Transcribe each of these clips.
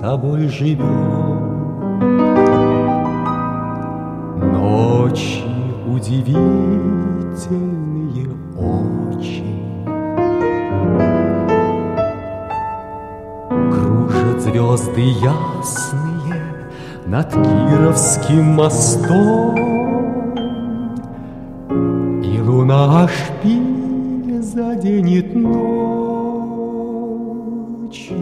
тобой живем. Ночи удивительные очень, кружат звезды ясные над Кировским мостом, и луна шпиль заденет ночью.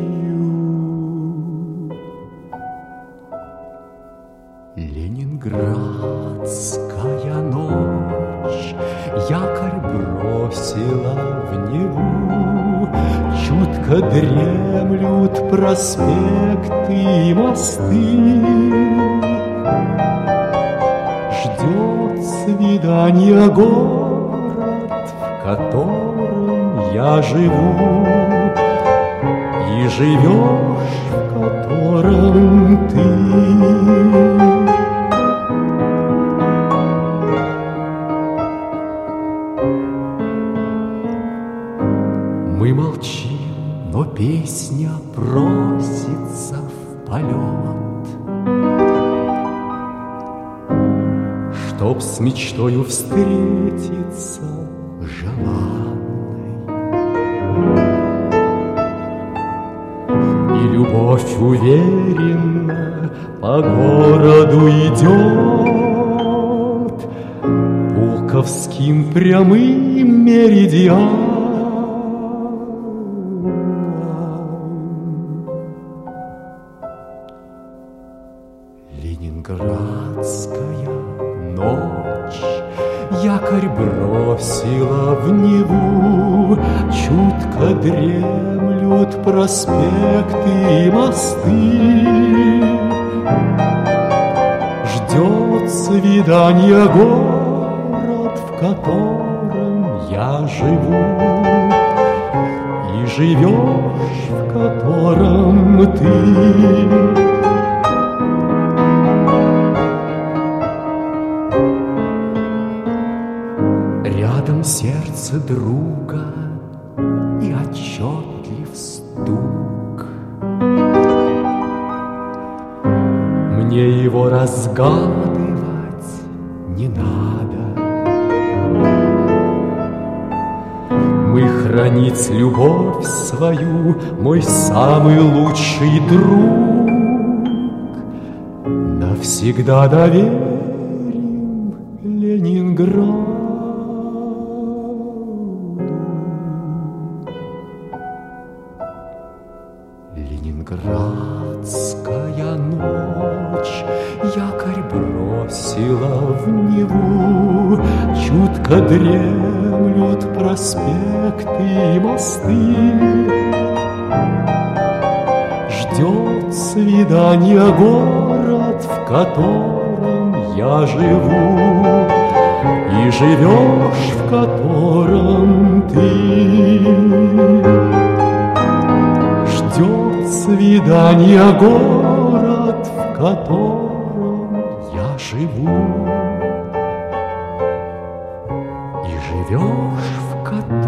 Ленинградская ночь якорь бросила в Неву, чутко дремлют проспекты и мосты. Ждет свидания город, в котором я живу, и живешь, в котором ты. Мы молчим, но песня просится в полет, чтоб с мечтою встретиться желанной. И любовь уверенно по городу идет Пулковским прямым меридианом. Ленинградская ночь якорь бросила в Неву, чутко дремлют проспекты и мосты. Ждет свидания город, в котором я живу, и живешь, в котором ты. Рядом сердце друга и отчетлив стук. Мне его разгадывать не надо. Мы хранить любовь свою, мой самый лучший друг, навсегда доверим Ленинград. Ленинградская ночь якорь бросила в Неву, чутко дремлют проспекты и мосты. Ждет свидания город, в котором я живу, и живешь, в котором ты. Ждет свидания город, в котором я живу, и живешь, в котором